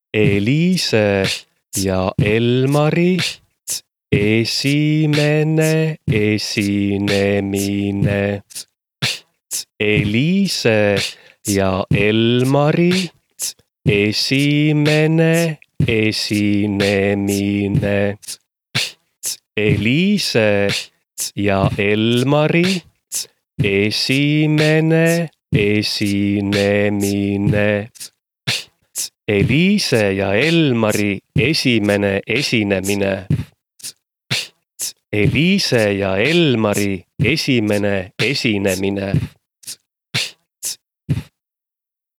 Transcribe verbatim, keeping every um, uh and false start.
Eliise ja Elmari esimene esinemine. Eliise ja Elmari esimene esinemine. Eliise ja Elmari esimene esinemine. Eliise ja Elmari esimene esinemine. Eliise ja Elmari esimene esinemine.